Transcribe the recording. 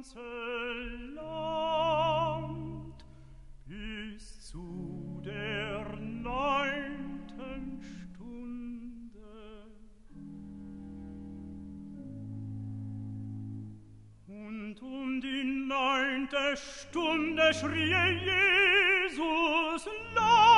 ganze Land bis zu der 9. Stunde. Und die 9. Stunde schrie Jesus laut: